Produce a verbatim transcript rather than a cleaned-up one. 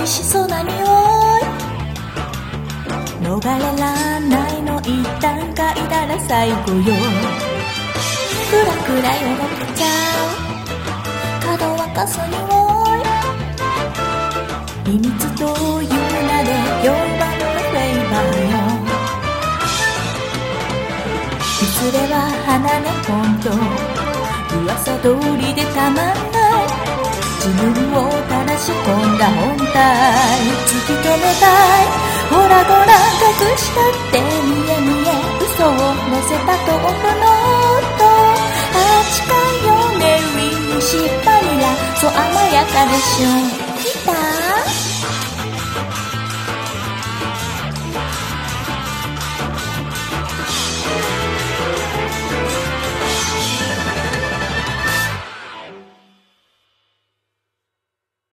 しそうな匂い逃れらないの一旦嗅いだら最後よクラクラよろけちゃう角沸かす匂い秘密という名で評判のフレーバーよいずれは花ね本当噂通りでたまんない自分を正し込んだ本体突き止めたいほらごらん隠したって見え見え嘘を乗せたトークノートはちかいよメリーシバニラそう甘やかでしょ来た